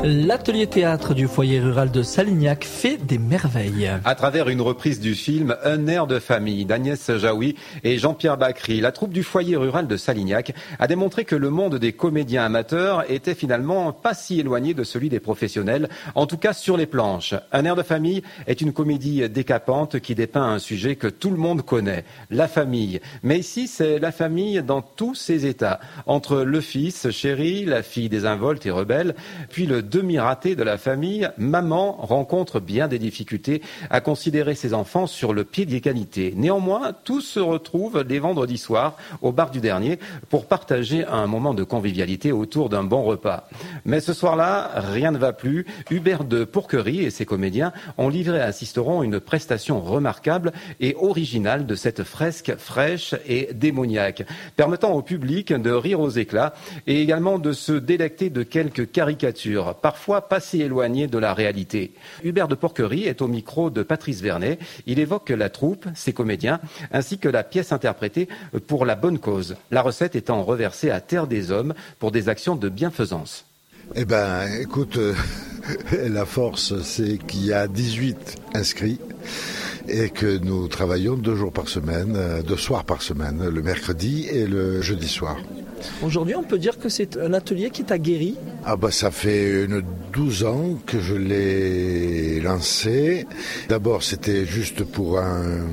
L'atelier théâtre du foyer rural de Salignac fait des merveilles. À travers une reprise du film Un air de famille d'Agnès Jaoui et Jean-Pierre Bacry, la troupe du foyer rural de Salignac a démontré que le monde des comédiens amateurs était finalement pas si éloigné de celui des professionnels, en tout cas sur les planches. Un air de famille est une comédie décapante qui dépeint un sujet que tout le monde connaît, la famille. Mais ici, c'est la famille dans tous ses états, entre le fils chéri, la fille désinvolte et rebelle, puis le demi-raté de la famille. Maman rencontre bien des difficultés à considérer ses enfants sur le pied d'égalité. Néanmoins, tous se retrouvent les vendredis soirs au bar du dernier pour partager un moment de convivialité autour d'un bon repas. Mais ce soir-là, rien ne va plus. Hubert de Pourquerie et ses comédiens ont livré à Sisteron une prestation remarquable et originale de cette fresque fraîche et démoniaque, permettant au public de rire aux éclats et également de se délecter de quelques caricatures, parfois pas si éloignées de la réalité. Hubert de Pourquerie est au micro de Patrice Vernet. Il évoque la troupe, ses comédiens, ainsi que la pièce interprétée pour la bonne cause. La recette étant reversée à Terre des Hommes pour des actions de bienfaisance. Eh ben, écoute, la force, c'est qu'il y a 18 inscrits et que nous travaillons 2 jours par semaine, 2 soirs par semaine, le mercredi et le jeudi soir. Aujourd'hui, on peut dire que c'est un atelier qui t'a guéri. Ah bah ça fait 12 ans que je l'ai lancé. D'abord, c'était juste pour un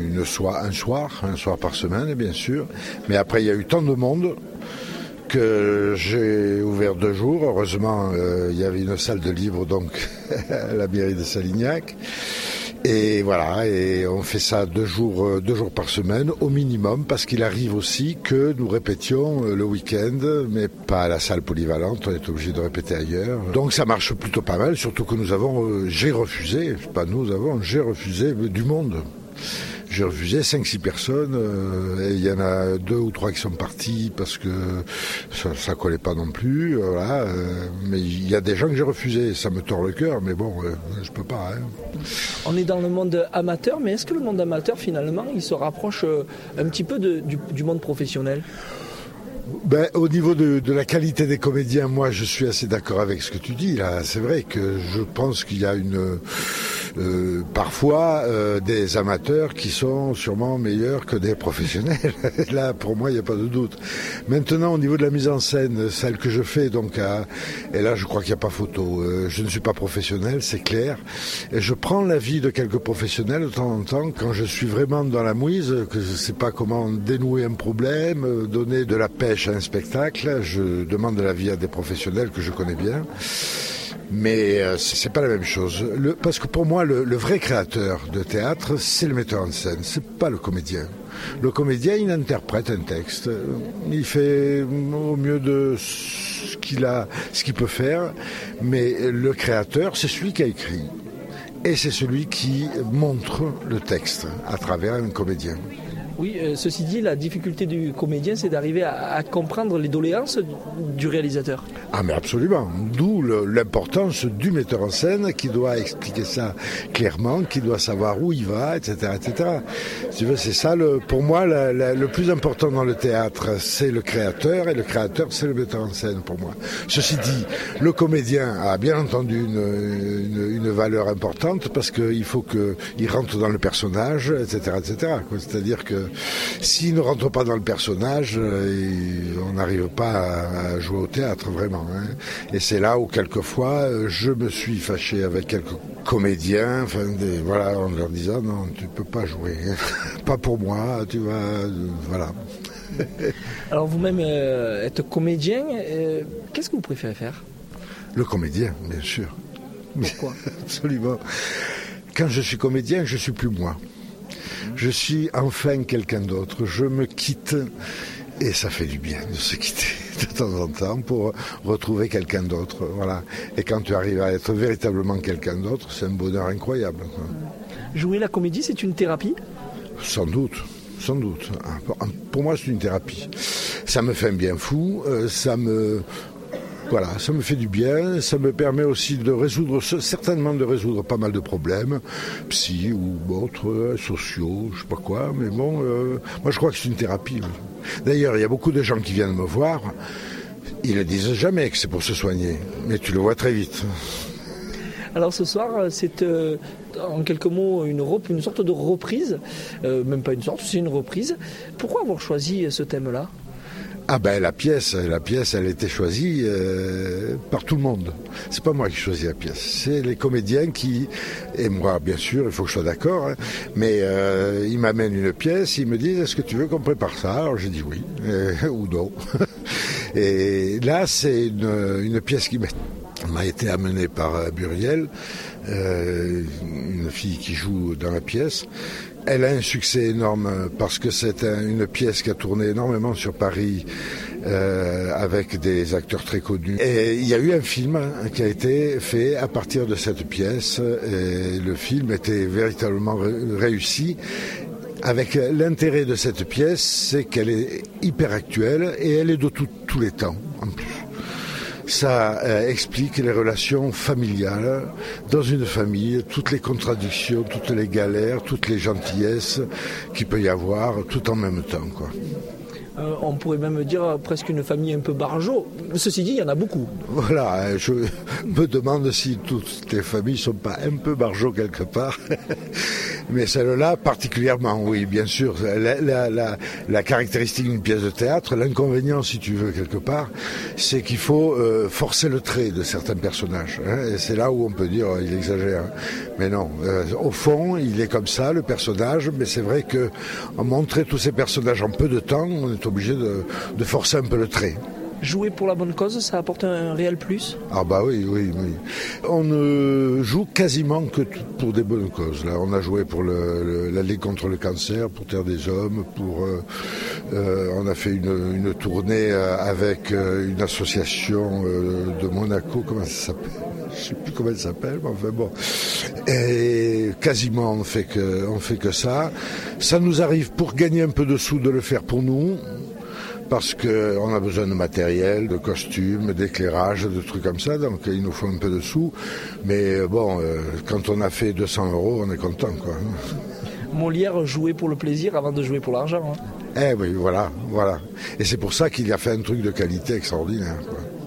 soir par semaine, bien sûr. Mais après, il y a eu tant de monde que j'ai ouvert 2 jours. Heureusement, il y avait une salle de livre donc à la mairie de Salignac. Et voilà, et on fait ça 2 jours par semaine au minimum, parce qu'il arrive aussi que nous répétions le week-end, mais pas à la salle polyvalente, on est obligé de répéter ailleurs. Donc ça marche plutôt pas mal, surtout que j'ai refusé du monde. J'ai refusé 5-6 personnes, et il y en a 2 ou 3 qui sont partis parce que ça collait pas non plus, voilà. Mais il y a des gens que j'ai refusés, ça me tord le cœur, mais bon, je peux pas. Hein. On est dans le monde amateur, mais est-ce que le monde amateur, finalement, il se rapproche un petit peu du monde professionnel ? Ben, au niveau de la qualité des comédiens, moi je suis assez d'accord avec ce que tu dis là. C'est vrai que je pense qu'il y a parfois des amateurs qui sont sûrement meilleurs que des professionnels. Là, pour moi, il n'y a pas de doute. Maintenant, au niveau de la mise en scène, celle que je fais, et là, je crois qu'il n'y a pas photo. Je ne suis pas professionnel, c'est clair. Et je prends l'avis de quelques professionnels de temps en temps quand je suis vraiment dans la mouise, que je ne sais pas comment dénouer un problème, donner de la pêche à un spectacle. Je demande de l'avis à des professionnels que je connais bien. Mais c'est pas la même chose. Parce que pour moi, le vrai créateur de théâtre, c'est le metteur en scène, c'est pas le comédien. Le comédien, il interprète un texte, il fait au mieux de ce qu'il peut faire, mais le créateur, c'est celui qui a écrit. Et c'est celui qui montre le texte à travers un comédien. Oui, ceci dit, la difficulté du comédien, c'est d'arriver à comprendre les doléances du réalisateur. Ah mais absolument, d'où l'importance du metteur en scène qui doit expliquer ça clairement, qui doit savoir où il va, etc. etc. Tu vois, c'est ça, pour moi, le plus important dans le théâtre, c'est le créateur, et le créateur, c'est le metteur en scène pour moi. Ceci dit, le comédien a bien entendu une valeur importante, parce qu'il faut qu'il rentre dans le personnage, etc. etc. C'est-à-dire que s'il ne rentre pas dans le personnage, on n'arrive pas à jouer au théâtre vraiment. Hein. Et c'est là où quelquefois je me suis fâché avec quelques comédiens, en leur disant non, tu peux pas jouer, pas pour moi, tu vas, voilà. Alors vous-même êtes comédien, qu'est-ce que vous préférez faire ? Le comédien, bien sûr. Pourquoi ? Absolument. Quand je suis comédien, je suis plus moi. Je suis enfin quelqu'un d'autre. Je me quitte et ça fait du bien de se quitter de temps en temps pour retrouver quelqu'un d'autre. Voilà. Et quand tu arrives à être véritablement quelqu'un d'autre, c'est un bonheur incroyable. Jouer la comédie, c'est une thérapie ? Sans doute. Pour moi, c'est une thérapie. Ça me fait un bien fou. Ça me fait du bien, ça me permet aussi de résoudre pas mal de problèmes, psy ou autres, sociaux, je sais pas quoi, mais bon, moi je crois que c'est une thérapie. D'ailleurs, il y a beaucoup de gens qui viennent me voir, Ils ne disent jamais que c'est pour se soigner, mais tu le vois très vite. Alors ce soir, c'est en quelques mots une sorte de reprise, même pas une sorte, c'est une reprise. Pourquoi avoir choisi ce thème-là ? Ah ben la pièce, elle a été choisie par tout le monde. C'est pas moi qui choisis la pièce, c'est les comédiens qui, et moi bien sûr, il faut que je sois d'accord, hein, mais ils m'amènent une pièce, ils me disent est-ce que tu veux qu'on prépare ça ? Alors j'ai dit oui, ou non. Et là c'est une pièce qui m'a été amenée par Muriel, une fille qui joue dans la pièce. Elle a un succès énorme parce que c'est une pièce qui a tourné énormément sur Paris avec des acteurs très connus. Et il y a eu un film qui a été fait à partir de cette pièce et le film était véritablement réussi. Avec l'intérêt de cette pièce, c'est qu'elle est hyper actuelle et elle est de tous les temps en plus. Ça explique les relations familiales dans une famille, toutes les contradictions, toutes les galères, toutes les gentillesses qu'il peut y avoir tout en même temps, quoi. On pourrait même dire presque une famille un peu barjot. Ceci dit, il y en a beaucoup. Voilà, je me demande si toutes les familles ne sont pas un peu barjots quelque part. Mais celle-là, particulièrement, oui, bien sûr. La caractéristique d'une pièce de théâtre, l'inconvénient, si tu veux, quelque part, c'est qu'il faut forcer le trait de certains personnages. Hein, et c'est là où on peut dire il exagère. Mais non, au fond, il est comme ça, le personnage. Mais c'est vrai que montrer tous ces personnages en peu de temps, on est obligé de forcer un peu le trait. Jouer pour la bonne cause, ça apporte un réel plus ? Ah bah oui. On ne joue quasiment que pour des bonnes causes. Là, on a joué pour la Ligue contre le cancer, pour Terre des Hommes, on a fait une tournée avec une association de Monaco, comment ça s'appelle ? Je ne sais plus comment elle s'appelle, mais enfin bon. Et quasiment on fait que ça. Ça nous arrive pour gagner un peu de sous de le faire pour nous. Parce qu'on a besoin de matériel, de costumes, d'éclairage, de trucs comme ça, donc il nous faut un peu de sous. Mais bon, quand on a fait 200 €, on est content, quoi. Molière jouait pour le plaisir avant de jouer pour l'argent. Hein. Eh oui, voilà. Et c'est pour ça qu'il a fait un truc de qualité extraordinaire, quoi.